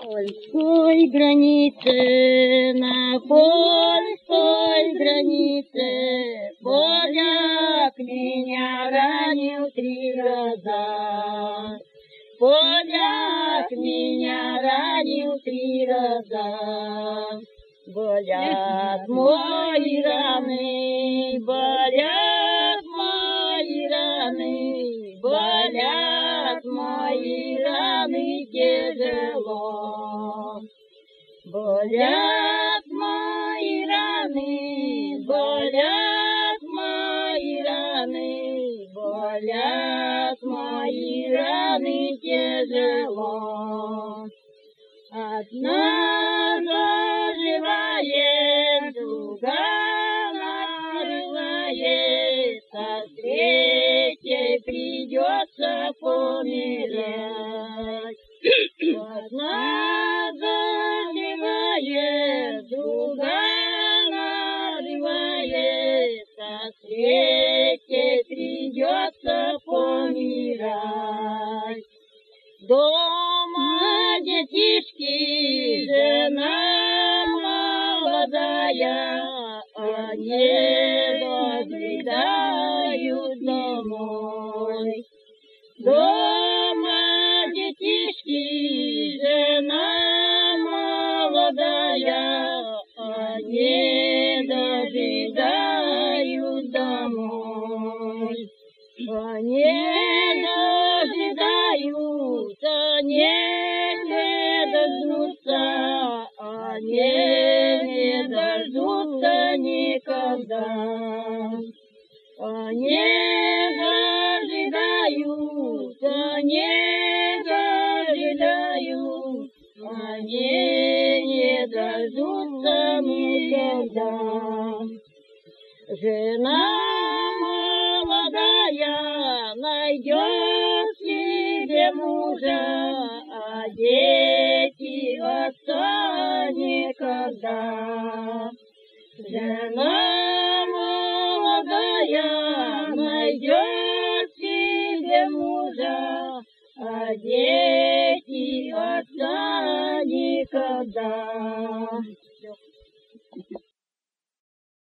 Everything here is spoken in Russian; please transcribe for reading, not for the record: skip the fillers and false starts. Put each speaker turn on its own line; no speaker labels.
польской границе, на польской границе поляк меня ранил 3 раза. Поляк меня ранил 3 раза. Болят мои раны, болят мои раны, болят мои раны тяжело. Болят мои раны, болят мои раны, болят мои раны тяжело. Одна заживает, другая нарывает, а с третьей придется помирать. Одна заживает, другая нарывает, а с третьей придется помирать. Дома детишки, жена молодая, они дожидают домой. Дома детишки, жена молодая, они дожидают домой. Они дожидают, они не дождутся, они не дождутся никогда. Они дожидают, они дожидают, они не дождутся никогда. Жена молодая найдет себе мужа, а дети отца никогда. Жена молодая найдет себе мужа, а дети отца никогда.